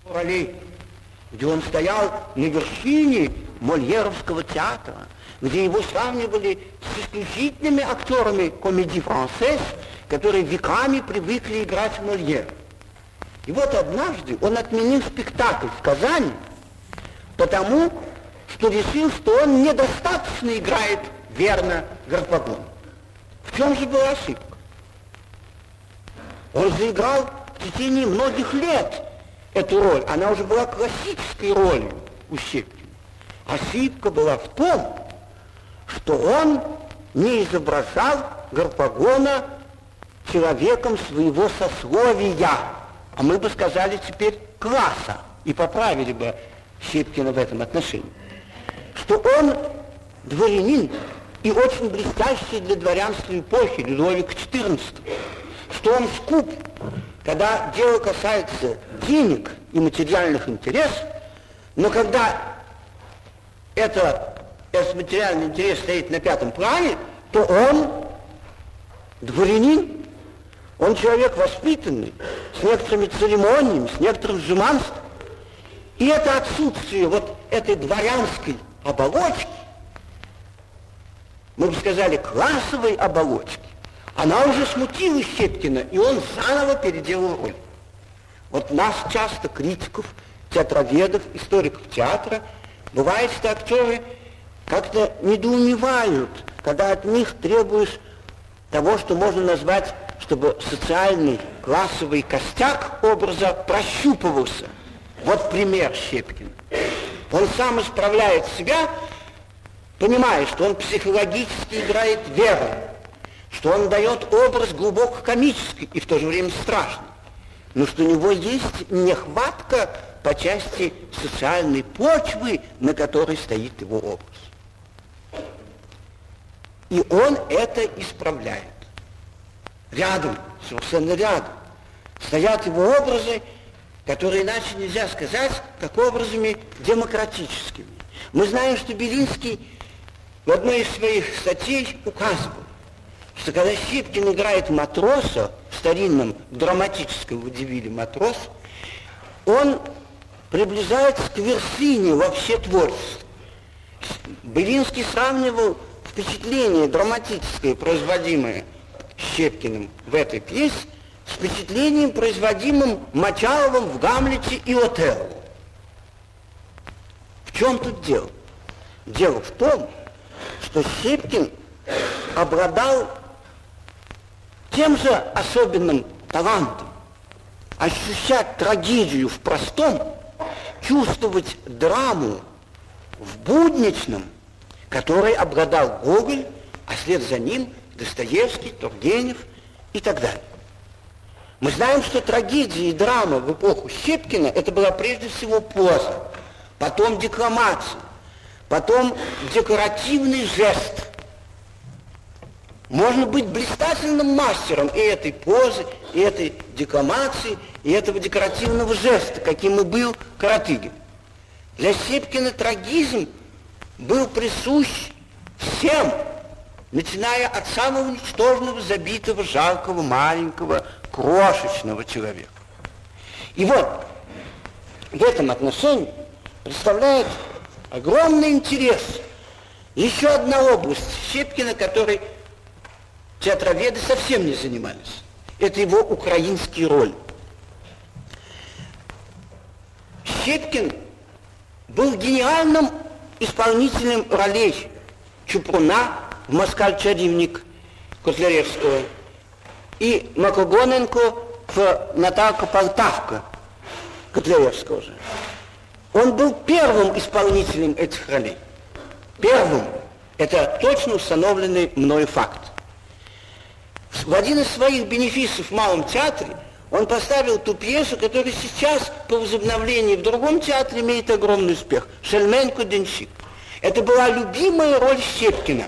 ролей, где он стоял на вершине мольеровского театра, где его сравнивали с исключительными актерами комедии францез, которые веками привыкли играть Мольера. И вот однажды он отменил спектакль в Казани, потому что решил, что он недостаточно играет верно Гарпагона. В чем же была ошибка? Он заиграл в течение многих лет эту роль. Она уже была классической ролью у Щепкина. Ошибка была в том, что он не изображал Гарпагона человеком своего сословия, а мы бы сказали теперь класса, и поправили бы Щепкина в этом отношении. Что он дворянин и очень блестящий для дворянства эпохи Людовика XIV, что он скуп, когда дело касается денег и материальных интересов, но когда этот материальный интерес стоит на пятом плане, то он дворянин, он человек воспитанный, с некоторыми церемониями, с некоторым жеманством. И это отсутствие вот этой дворянской оболочки, мы бы сказали, классовой оболочки, она уже смутила Щепкина, и он заново переделал роль. Вот нас часто, критиков, театроведов, историков театра, бывает, что актеры как-то недоумевают, когда от них требуешь того, что можно назвать, чтобы социальный классовый костяк образа прощупывался. Вот пример Щепкина. Он сам исправляет себя, понимая, что он психологически играет верно, что он дает образ глубоко комический и в то же время страшный, но что у него есть нехватка по части социальной почвы, на которой стоит его образ. И он это исправляет. Рядом, совершенно рядом, стоят его образы, которые иначе нельзя сказать, как образами демократическими. Мы знаем, что Белинский в одной из своих статей указывал, что когда Щепкин играет матроса в старинном драматическом водевиле «Матрос», он приближается к вершине вообще творчества. Белинский сравнивал впечатление драматическое, производимое Щепкиным в этой пьесе, с впечатлением, производимым Мочаловым в «Гамлете» и «Отелло». В чем тут дело? Дело в том, что Щепкин обладал тем же особенным талантом ощущать трагедию в простом, чувствовать драму в будничном, которой обладал Гоголь, а вслед за ним Достоевский, Тургенев и так далее. Мы знаем, что трагедия и драма в эпоху Щепкина это была прежде всего поза, потом декламация, потом декоративный жест. Можно быть блистательным мастером и этой позы, и этой декламации, и этого декоративного жеста, каким и был Каратыгин. Для Щепкина трагизм был присущ всем, начиная от самого ничтожного, забитого, жалкого, маленького, крошечного человека. И вот в этом отношении представляет огромный интерес еще одна область Щепкина, которой театроведы совсем не занимались. Это его украинские роли. Щепкин был гениальным исполнителем ролей Чупруна в «Москаль-царевник» Котляревского и Макогоненко в «Наталка-Полтавка» Котляревского же. Он был первым исполнителем этих ролей. Первым. Это точно установленный мною факт. В один из своих бенефисов в Малом театре он поставил ту пьесу, которая сейчас по возобновлении в другом театре имеет огромный успех. «Шельменко-денщик». Это была любимая роль Щепкина.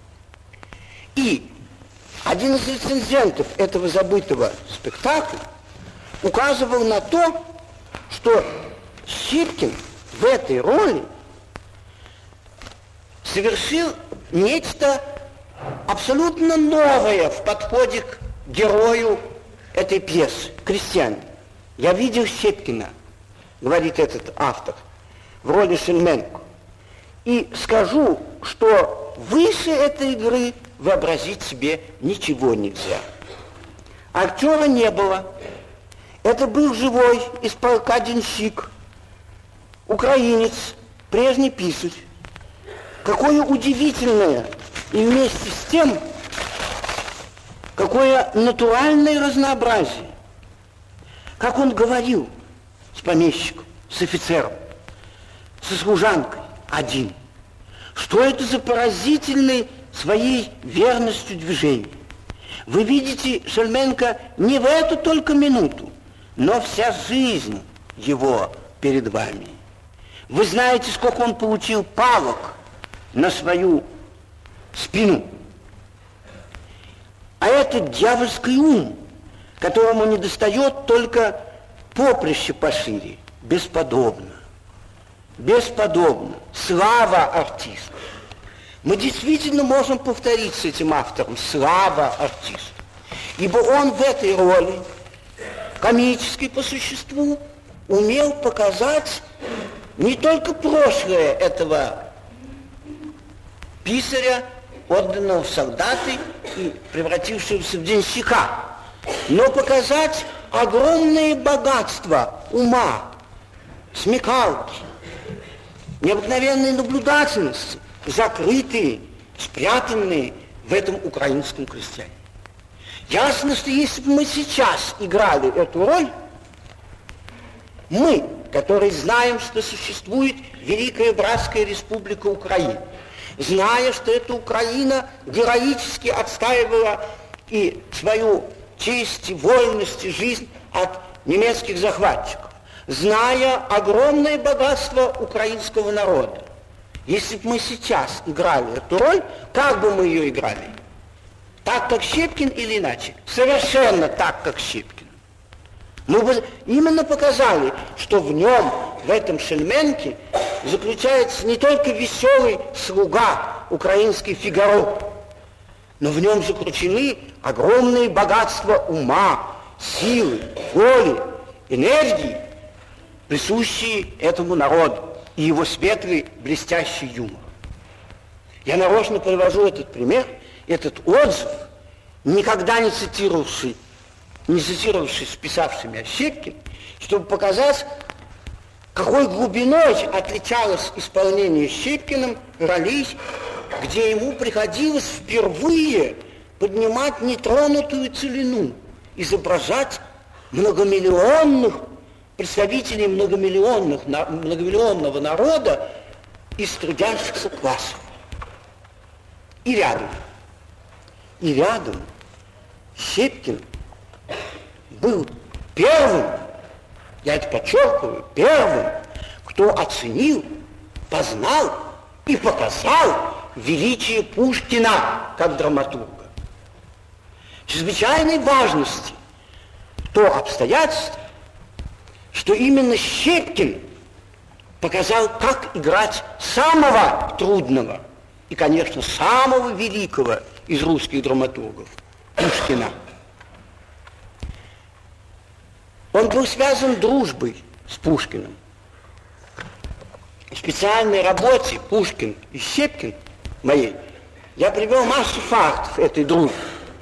И один из рецензентов этого забытого спектакля указывал на то, что Щепкин в этой роли совершил нечто абсолютно новое в подходе к герою этой пьесы, крестьянину. Я видел Щепкина говорит этот автор, в роли Шельменко. И скажу, что выше этой игры вообразить себе ничего нельзя. Актера не было. Это был живой из полка денщик, украинец, прежний писарь. Какое удивительное и вместе с тем, какое натуральное разнообразие. Как он говорил с помещиком, с офицером, со служанкой один. Что это за поразительный своей верностью движений. Вы видите Шельменко не в эту только минуту, но вся жизнь его перед вами. Вы знаете, сколько он получил палок на свою спину. А это дьявольский ум, которому недостает только поприще пошире. Бесподобно. Бесподобно. Слава артисту. Мы действительно можем повторить с этим автором слава артисту. Ибо он в этой роли, комической по существу, умел показать не только прошлое этого писаря, отданного в солдаты и превратившегося в денщика, но показать огромное богатство ума, смекалки, необыкновенной наблюдательности, закрытые, спрятанные в этом украинском крестьяне. Ясно, что если бы мы сейчас играли эту роль, мы, которые знаем, что существует Великая Братская Республика Украина, зная, что эта Украина героически отстаивала и свою честь, и вольность, и жизнь от немецких захватчиков, зная огромное богатство украинского народа, если бы мы сейчас играли эту роль, как бы мы ее играли? Так, как Щепкин или иначе? Совершенно так, как Щепкин. Мы бы именно показали, что в нем, в этом Шельменке, заключается не только веселый слуга украинский Фигаро, но в нем заключены огромные богатства ума, силы, воли, энергии, присущие этому народу, и его светлый, блестящий юмор. Я нарочно привожу этот пример, этот отзыв, никогда не цитировавший с писавшими о Щепкине, чтобы показать, какой глубиной отличалось исполнение Щепкиным ролей, где ему приходилось впервые поднимать нетронутую целину, изображать многомиллионных представителей многомиллионного народа из трудящихся классов. И рядом Щепкин был первым, я это подчеркиваю, первым, кто оценил, познал и показал величие Пушкина как драматурга. Чрезвычайной важности то обстоятельство, что именно Щепкин показал, как играть самого трудного и, конечно, самого великого из русских драматургов – Пушкина. Он был связан дружбой с Пушкиным. В специальной работе «Пушкин и Щепкин» моей я привел массу фактов этой дружбы.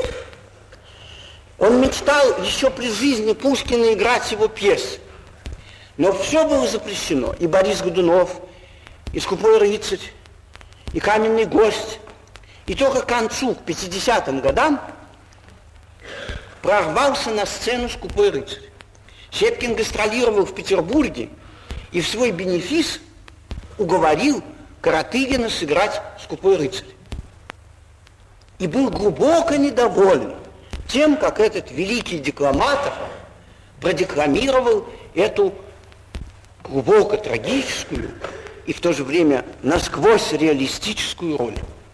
Он мечтал еще при жизни Пушкина играть его пьесы. Но все было запрещено. И Борис Годунов, и «Скупой рыцарь», и «Каменный гость». И только к концу, к 50-м годам, прорвался на сцену «Скупой рыцарь». Щепкин гастролировал в Петербурге и в свой бенефис уговорил Каратыгина сыграть «Скупой рыцарь». И был глубоко недоволен тем, как этот великий декламатор продекламировал эту глубоко трагическую и в то же время насквозь реалистическую роль.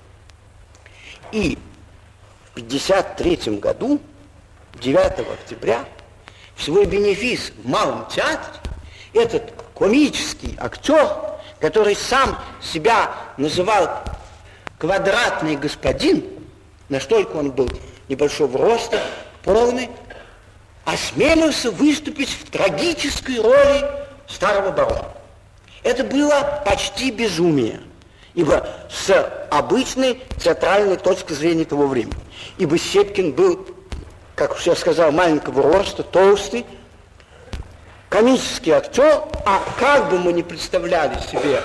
И в 1953 году, 9 октября, в свой бенефис в Малом театре этот комический актер, который сам себя называл «квадратный господин», настолько он был небольшого роста, полный, осмелился выступить в трагической роли старого барона. Это было почти безумие, ибо с обычной театральной точки зрения того времени. Ибо Щепкин был, как уж я сказал, маленького роста, толстый, комический актер, а как бы мы ни представляли себе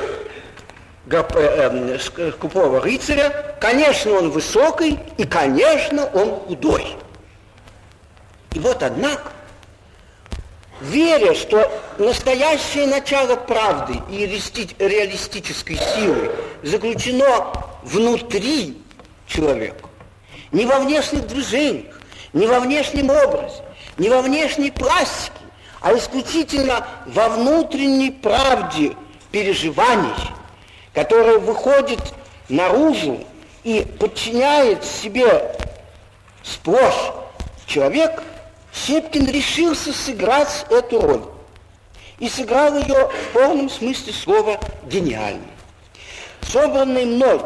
скупого рыцаря, конечно, он высокий и, конечно, он худой. И вот, однако, веря, что настоящее начало правды и реалистической силы заключено внутри человека, не во внешних движениях, не во внешнем образе, не во внешней пластике, а исключительно во внутренней правде переживаний, которая выходит наружу и подчиняет себе сплошь человек, Щепкин решился сыграть эту роль. И сыграл ее в полном смысле слова гениально. Собранный мной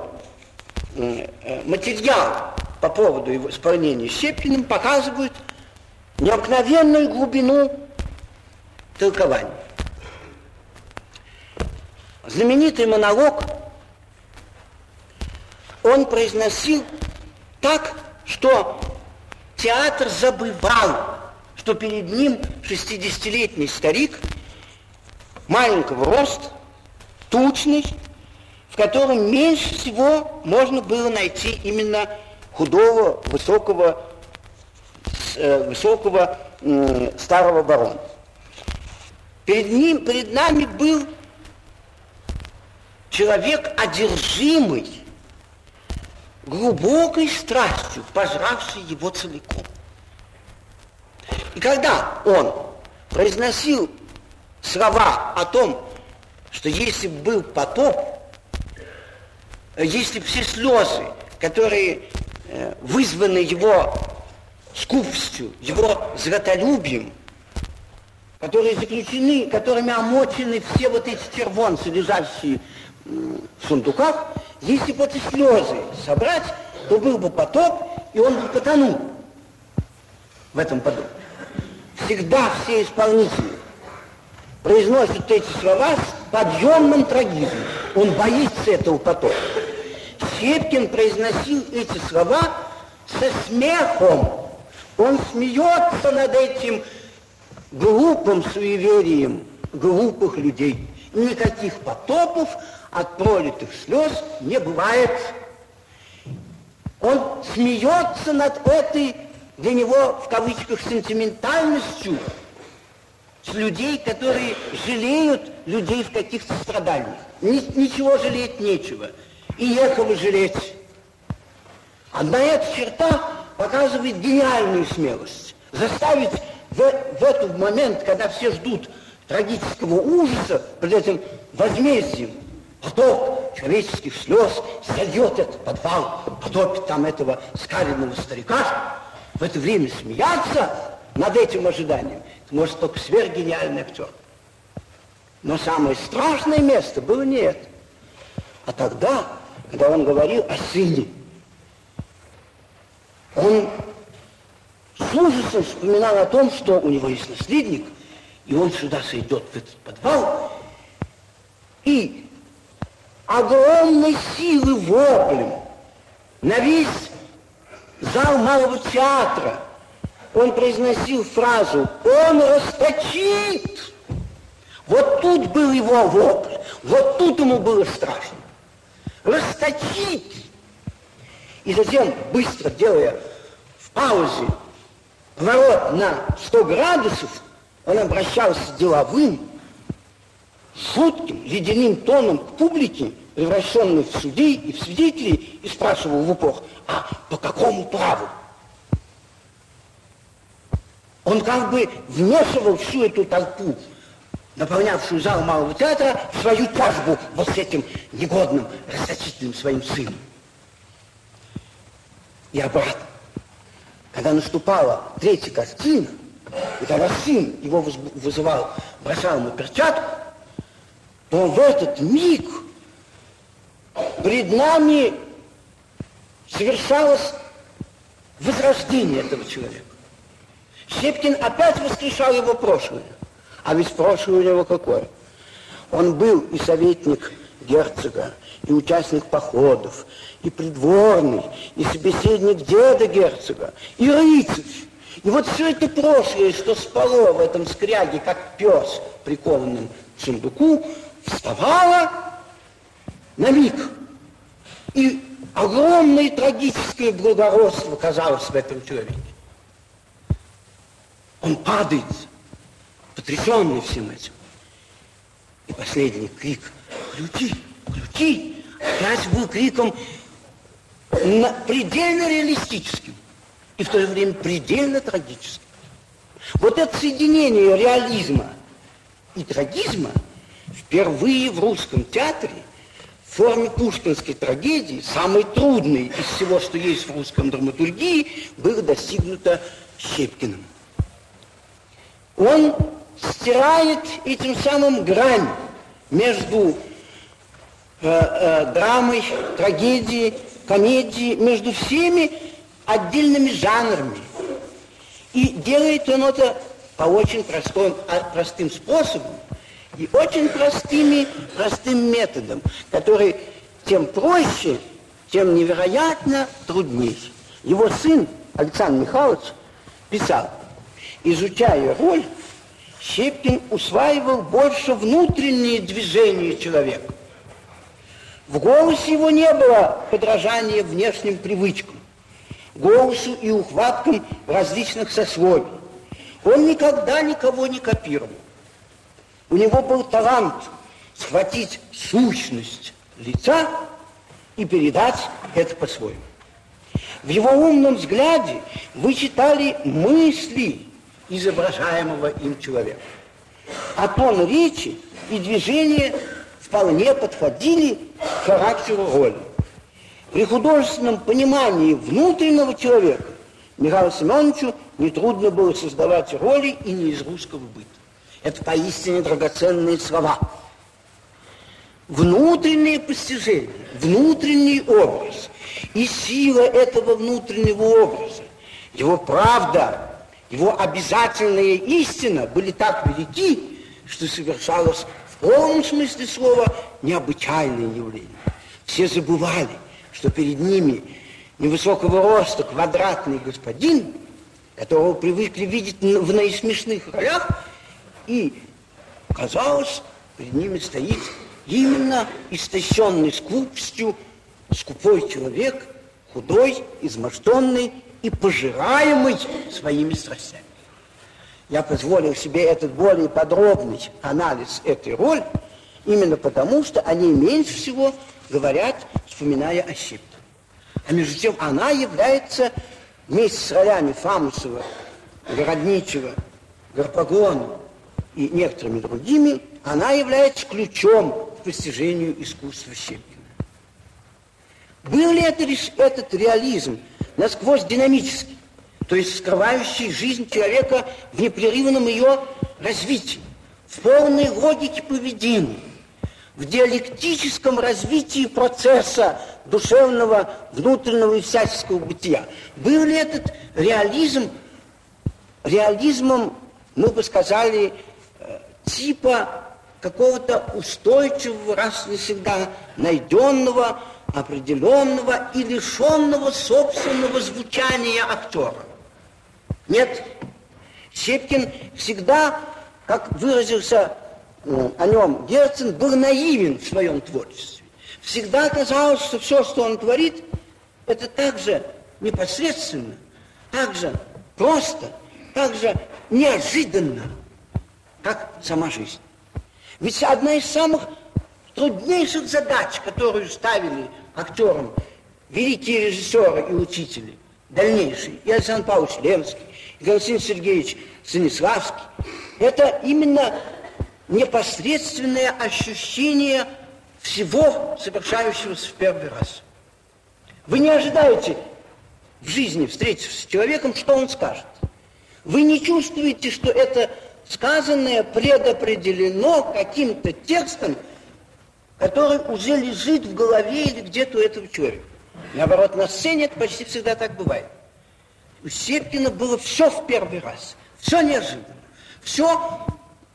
материал по поводу его исполнения Щепкиным показывает необыкновенную глубину толкования. Знаменитый монолог он произносил так, что театр забывал, что перед ним 60-летний старик маленького роста, тучный, в котором меньше всего можно было найти именно худого, высокого старого барона. Перед нами был человек, одержимый глубокой страстью, пожравший его целиком. И когда он произносил слова о том, что если бы был потоп, если бы все слезы, которые вызваны его скупостью, его златолюбием, которые заключены, которыми омочены все вот эти червонцы, лежащие в сундуках, если бы эти слезы собрать, то был бы потоп, и он бы потонул в этом потопе. Всегда все исполнители произносят эти слова с подъемным трагизмом. Он боится этого потопа. Щепкин произносил эти слова со смехом. Он смеется над этим глупым суеверием глупых людей. Никаких потопов от пролитых слез не бывает. Он смеется над этой, для него, в кавычках, сентиментальностью с людей, которые жалеют людей в каких-то страданиях. Ничего жалеть нечего. И некого жалеть. Одна эта черта показывает гениальную смелость. Заставить в этот момент, когда все ждут трагического ужаса, пред этим возмездием, поток человеческих слез сольет этот подвал, потопит там этого скаленного старика, в это время смеяться над этим ожиданием может только сверхгениальный актер. Но самое страшное место было не это, а тогда, когда он говорил о сыне. Он с ужасом вспоминал о том, что у него есть наследник, и он сюда сойдет, в этот подвал, и огромной силы воплем на весь зал Малого театра он произносил фразу «Он расточит!». Вот тут был его вопль, вот тут ему было страшно. Расточить! И затем, быстро делая в паузе поворот на 100 градусов, он обращался деловым, жутким, ледяным тоном к публике, превращенной в судей и в свидетелей, и спрашивал в упор: а по какому праву? Он как бы вмешивал всю эту толпу, наполнявшую зал Малого театра, в свою тяжбу вот с этим негодным, расточительным своим сыном. И обратно. Когда наступала третья картина, и когда сын его вызывал, бросал ему перчатку, то в этот миг перед нами совершалось возрождение этого человека. Щепкин опять воскрешал его прошлое. А ведь прошлое у него какое? Он был и советник герцога, и участник походов, и придворный, и собеседник деда герцога, и рыцарь. И вот все это прошлое, что спало в этом скряге, как пес, прикованным к сундуку, вставало на миг. И огромное трагическое благородство казалось в этом человеке. Он падает, потрясенный всем этим. И последний крик «Ключи! Ключи!» опять был криком предельно реалистическим и в то же время предельно трагическим. Вот это соединение реализма и трагизма впервые в русском театре в форме пушкинской трагедии, самой трудной из всего, что есть в русском драматургии, было достигнуто Щепкиным. Он стирает этим самым грань между драмой, трагедией, комедией, между всеми отдельными жанрами. И делает он это по очень простым способом и очень простым методом, который тем проще, тем невероятно труднее. Его сын Александр Михайлович писал: изучая роль, Щепкин усваивал больше внутренние движения человека. В голосе его не было подражания внешним привычкам, голосу и ухваткам различных сословий. Он никогда никого не копировал. У него был талант схватить сущность лица и передать это по-своему. В его умном взгляде вы читали мысли изображаемого им человека. А тон речи и движения вполне подходили к характеру роли. При художественном понимании внутреннего человека Михаилу Семеновичу нетрудно было создавать роли и не из русского быта. Это поистине драгоценные слова. Внутреннее постижение, внутренний образ и сила этого внутреннего образа, его правда, его обязательная истина были так велики, что совершалось в полном смысле слова необычайное явление. Все забывали, что перед ними невысокого роста квадратный господин, которого привыкли видеть в наисмешных ролях, и, казалось, перед ними стоит именно истощенный скупостью скупой человек, худой, изможденный и пожираемый своими страстями. Я позволил себе этот более подробный анализ этой роли, именно потому, что о ней меньше всего говорят, вспоминая о Щепкине. А между тем она является вместе с ролями Фамусова, Городничего, Гарпагона и некоторыми другими, она является ключом к постижению искусства Щепкина. Был ли этот реализм насквозь динамический, то есть скрывающий жизнь человека в непрерывном ее развитии, в полной логике поведения, в диалектическом развитии процесса душевного, внутреннего и всяческого бытия? Был ли этот реализмом, мы бы сказали, типа какого-то устойчивого, раз и навсегда найденного, определенного и лишенного собственного звучания актера? Нет. Щепкин всегда, как выразился о нем Герцен, был наивен в своем творчестве. Всегда казалось, что все, что он творит, это так же непосредственно, так же просто, так же неожиданно, как сама жизнь. Ведь одна из самых труднейших задач, которую ставили актерам великие режиссеры и учители, дальнейшие, и Александр Павлович Ленский, и Константин Сергеевич Станиславский, это именно непосредственное ощущение всего совершающегося в первый раз. Вы не ожидаете в жизни, встретившись с человеком, что он скажет. Вы не чувствуете, что это сказанное предопределено каким-то текстом, который уже лежит в голове или где-то у этого человека. Наоборот, на сцене это почти всегда так бывает. У Щепкина было все в первый раз, все неожиданно, все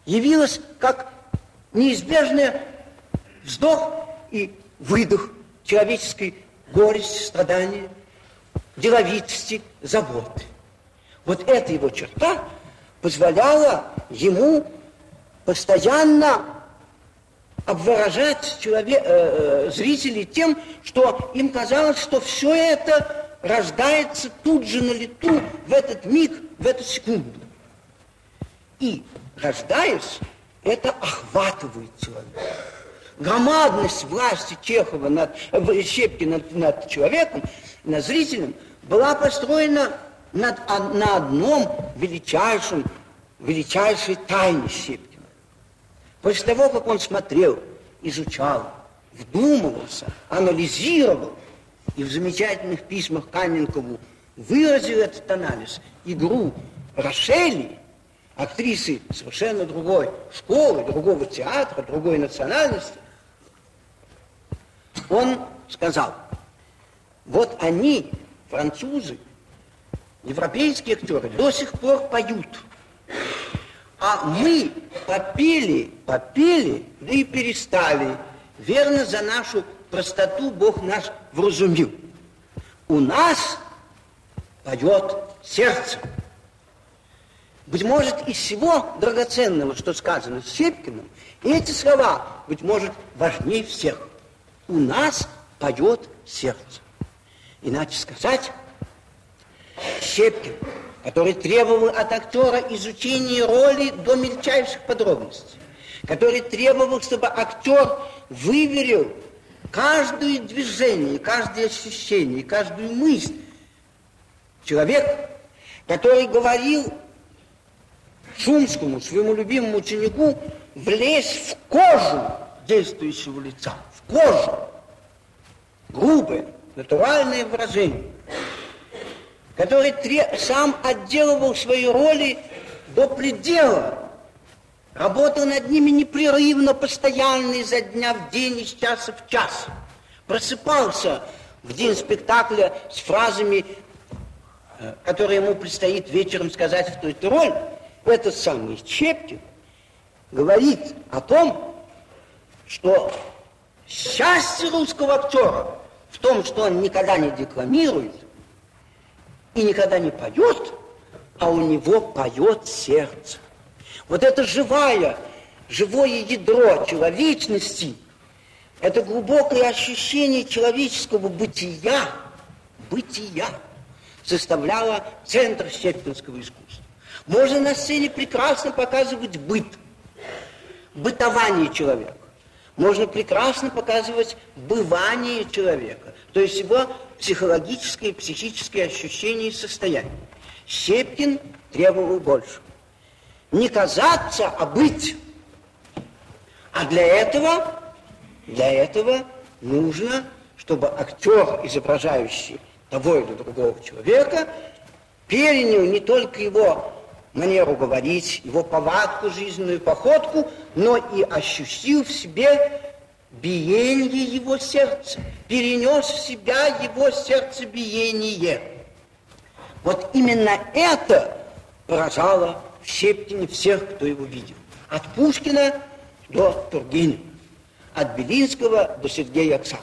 явилось как неизбежный вздох и выдох человеческой горести, страдания, деловитости, заботы. Вот эта его черта позволяла ему постоянно обворожать зрителей тем, что им казалось, что все это рождается тут же на лету, в этот миг, в эту секунду. И, рождаясь, это охватывает человека. Громадность власти Щепкина над человеком, над зрителем, была построена на одном величайшей тайне Щепкина. После того, как он смотрел, изучал, вдумывался, анализировал, и в замечательных письмах Каннингову выразил этот анализ, игру Рошели, актрисы совершенно другой школы, другого театра, другой национальности, он сказал: вот они, французы, европейские актеры, до сих пор поют, а мы попели, да и перестали. Верно, за нашу простоту Бог наш вразумил. У нас поет сердце. Быть может, из всего драгоценного, что сказано с Щепкиным, эти слова, быть может, важнее всех. У нас поет сердце. Иначе сказать, Щепкин, который требовал от актера изучения роли до мельчайших подробностей, который требовал, чтобы актер выверил каждое движение, каждое ощущение, каждую мысль. Человек, который говорил Шумскому, своему любимому ученику, влезть в кожу действующего лица, в кожу. Грубое, натуральное выражение. Который сам отделывал свои роли до предела, работал над ними непрерывно, постоянно, изо дня в день, из часа в час. Просыпался в день спектакля с фразами, которые ему предстоит вечером сказать в той-то роли. Этот самый Щепкин говорит о том, что счастье русского актера в том, что он никогда не декламирует и никогда не поет, а у него поет сердце. Вот это живое ядро человечности, это глубокое ощущение человеческого бытия составляло центр щепкинского искусства. Можно на сцене прекрасно показывать бытование человека. Можно прекрасно показывать бывание человека, то есть его психологическое и психическое ощущение и состояние. Щепкин требовал больше. Не казаться, а быть. А для этого нужно, чтобы актер, изображающий того или другого человека, перенял не только его манеру говорить, его повадку, жизненную походку, но и ощутил в себе биение его сердца, перенес в себя его сердцебиение. Вот именно это поражало в Щепкине всех, кто его видел. От Пушкина до Тургенева, от Белинского до Сергея Аксакова.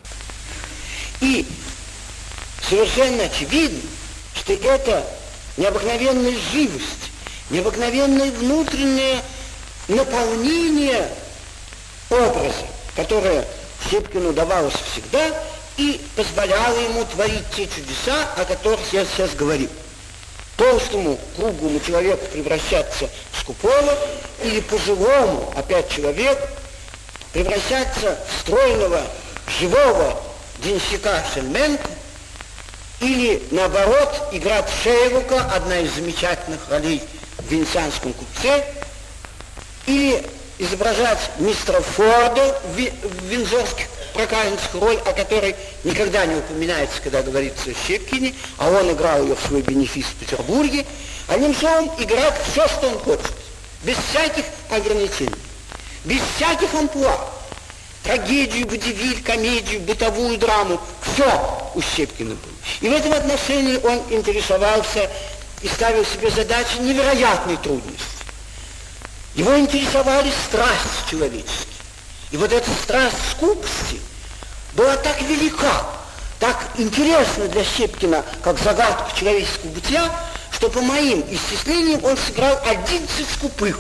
И совершенно очевидно, что это необыкновенная живость, необыкновенное внутреннее наполнение образа, которое Щепкину давалось всегда и позволяло ему творить те чудеса, о которых я сейчас говорил. Толстому, круглому человеку превращаться в скупого или пожилому, опять человек, превращаться в стройного, живого денщика Шельменко, или, наоборот, играть Шейрука, одна из замечательных ролей в «Венецианском купце», или изображать мистера Форда в «Виндзорских проказницах», роль, о которой никогда не упоминается, когда говорится о Щепкине, а он играл ее в свой бенефис в Петербурге. Одним словом, играть все, что он хочет, без всяких ограничений, без всяких амплуа. Трагедию, водевиль, комедию, бытовую драму, все у Щепкина было. И в этом отношении он интересовался и ставил себе задачи невероятной трудности. Его интересовали страсти человеческие. И вот эта страсть скупости была так велика, так интересна для Щепкина, как загадка человеческого бытия, что по моим исчислениям он сыграл 11 скупых.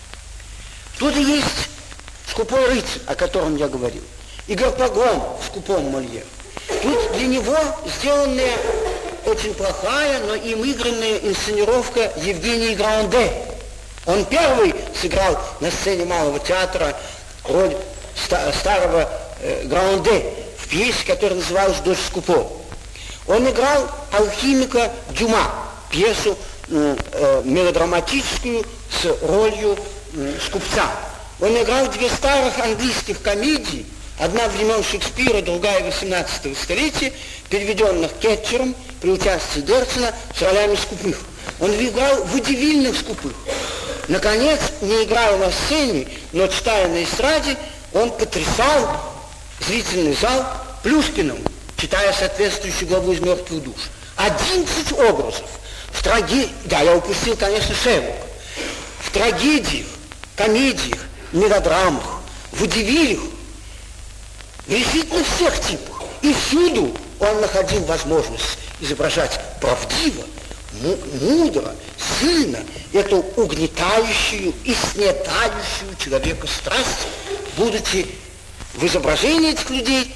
Тут и есть скупой рыцарь, о котором я говорил, и Гарпагон в скупом Мольере. Тут для него сделанная очень плохая, но им игранная инсценировка Евгении Гранде. Он первый сыграл на сцене Малого театра роль старого Гранде в пьесе, которая называлась «Дочь скупого». Он играл алхимика Дюма, пьесу мелодраматическую с ролью скупца. Он играл 2 старых английских комедии, одна времен Шекспира, другая 18 столетия, переведенных Кетчером при участии Герцена с ролями скупых. Он играл водевильных скупых. Наконец, не играя на сцене, но читая на эстраде, он потрясал зрительный зал Плюшкиным, читая соответствующую главу из «Мертвых душ». 11 образов. В трагедии, да, я упустил, конечно, Шерлока. В трагедиях, комедиях, мелодрамах, водевилях, решительно всех типах. И всюду он находил возможность изображать правдиво, мудро, сильно эту угнетающую и снетающую человека страсть, будучи в изображении этих людей,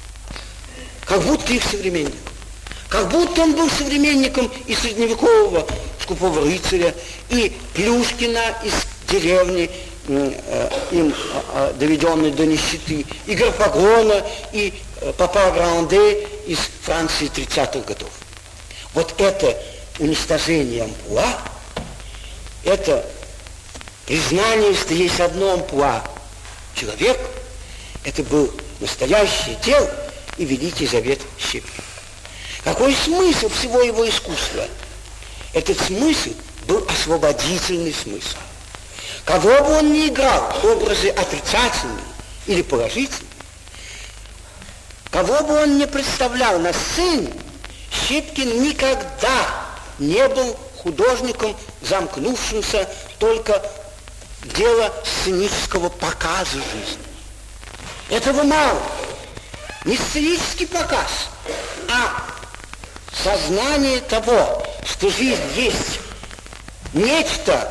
как будто их современник. Как будто он был современником и средневекового скупого рыцаря, и Плюшкина из деревни, им доведенной до нищеты, и Гарпагона, и папа Гранде из Франции 30-х годов. Вот это уничтожение амплуа, это признание, что есть одно амплуа человек, это был настоящее дело и великий завет Щепкина. Какой смысл всего его искусства? Этот смысл был освободительный смысл. Кого бы он ни играл, образы отрицательные или положительные, кого бы он ни представлял на сцене, Щепкин никогда не был художником, замкнувшимся только в дело сценического показа жизни. Этого мало. Не сценический показ, а сознание того, что жизнь есть нечто,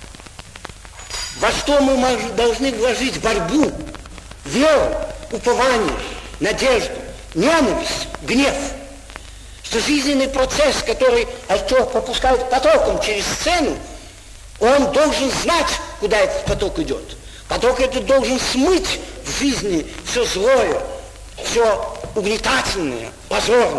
во что мы должны вложить борьбу, веру, упование, надежду, ненависть, гнев. Что жизненный процесс, который актер пропускает потоком через сцену, он должен знать, куда этот поток идет. Поток этот должен смыть в жизни все злое, все угнетательное, позорное.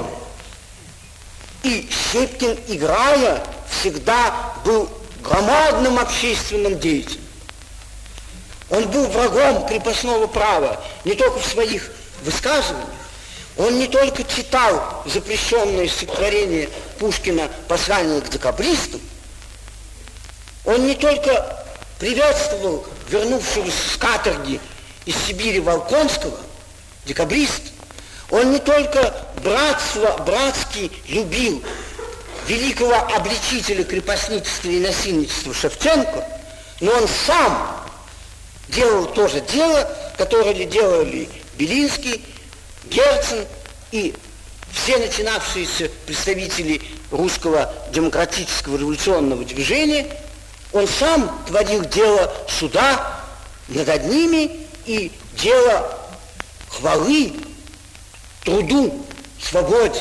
И Щепкин, играя, всегда был громадным общественным деятелем. Он был врагом крепостного права не только в своих высказываниях. Он не только читал запрещенное стихотворение Пушкина «Послание к декабристам», он не только приветствовал вернувшегося с каторги из Сибири Волконского, декабрист, он не только братски любил великого обличителя крепостничества и насильничества Шевченко, но он сам делал то же дело, которое делали Белинский, Герцен и все начинавшиеся представители русского демократического революционного движения. Он сам творил дело суда над одними и дело хвалы, труду, свободе.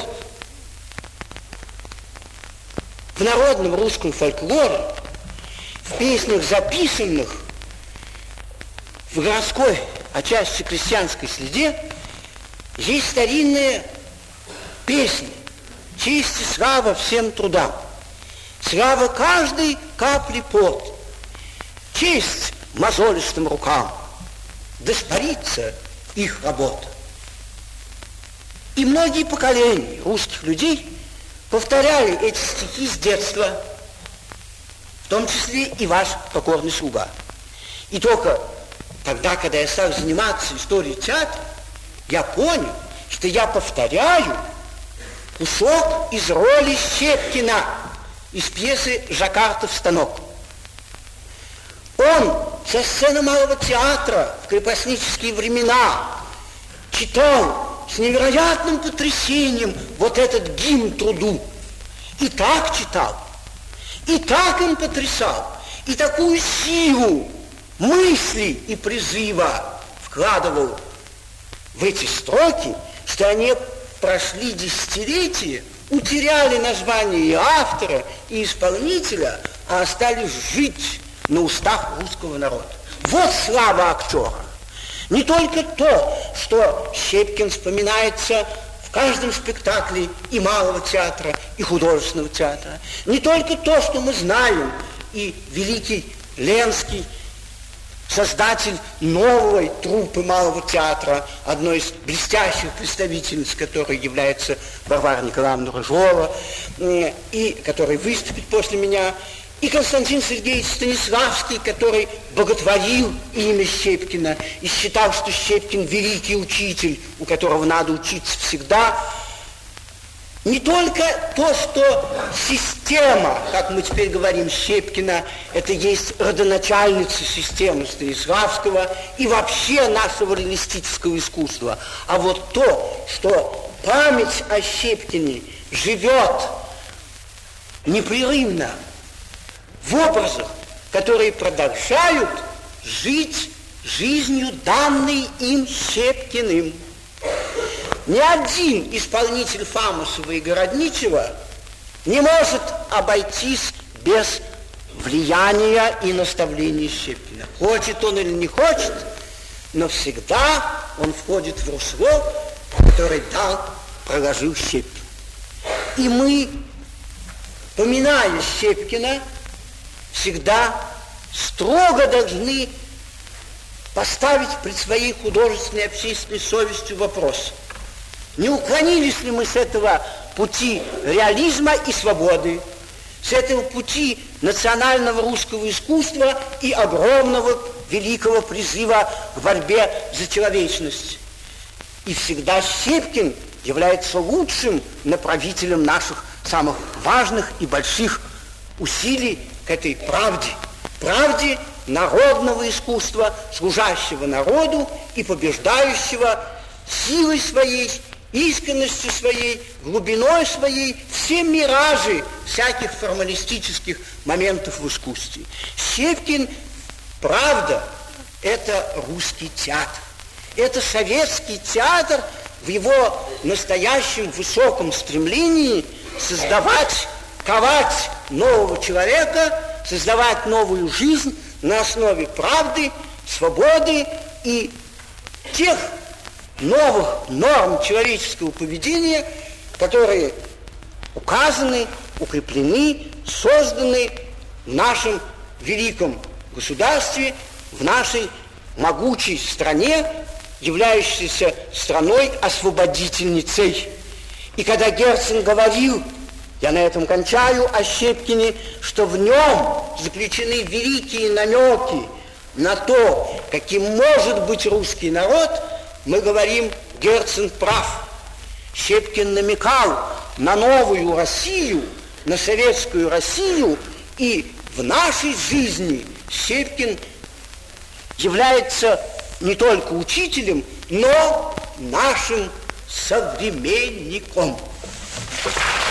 В народном русском фольклоре, в песнях, записанных в городской, отчасти крестьянской среде, есть старинные песни: «Честь и слава всем трудам, слава каждой капли пот, честь мозолистым рукам, да спарится их работа». И многие поколения русских людей повторяли эти стихи с детства, в том числе и ваш покорный слуга. И только тогда, когда я стал заниматься историей театра, я понял, что я повторяю кусок из роли Щепкина из пьесы «Жаккартов станок». Он со сцены Малого театра в крепостнические времена читал с невероятным потрясением вот этот гимн труду. И так читал, и так им потрясал, и такую силу мысли и призыва вкладывал в эти строки, что они прошли десятилетия, утеряли название и автора, и исполнителя, а остались жить на устах русского народа. Вот слава актера. Не только то, что Щепкин вспоминается в каждом спектакле и Малого театра, и художественного театра. Не только то, что мы знаем, и великий Ленский, создатель новой труппы Малого театра, одной из блестящих представительниц, которой является Варвара Николаевна Рыжова, и которая выступит после меня, и Константин Сергеевич Станиславский, который боготворил имя Щепкина и считал, что Щепкин великий учитель, у которого надо учиться всегда. Не только то, что система, как мы теперь говорим, Щепкина, это есть родоначальница системы Станиславского и вообще нашего реалистического искусства, а вот то, что память о Щепкине живет непрерывно в образах, которые продолжают жить жизнью, данной им Щепкиным. Ни один исполнитель Фамусова и Городничева не может обойтись без влияния и наставлений Щепкина. Хочет он или не хочет, но всегда он входит в русло, которое проложил Щепкин. И мы, поминая Щепкина, всегда строго должны поставить пред своей художественной и общественной совестью вопрос: не уклонились ли мы с этого пути реализма и свободы, с этого пути национального русского искусства и огромного великого призыва к борьбе за человечность? И всегда Щепкин является лучшим направителем наших самых важных и больших усилий к этой правде народного искусства, служащего народу и побеждающего силой своей, искренностью своей, глубиной своей все миражи всяких формалистических моментов в искусстве. Щепкин, правда, это русский театр. Это советский театр в его настоящем высоком стремлении создавать, ковать нового человека, создавать новую жизнь на основе правды, свободы и тех новых норм человеческого поведения, которые указаны, укреплены, созданы в нашем великом государстве, в нашей могучей стране, являющейся страной-освободительницей. И когда Герцен говорил, я на этом кончаю, о Щепкине, что в нем заключены великие намеки на то, каким может быть русский народ, мы говорим, Герцен прав. Щепкин намекал на новую Россию, на советскую Россию, и в нашей жизни Щепкин является не только учителем, но нашим современником.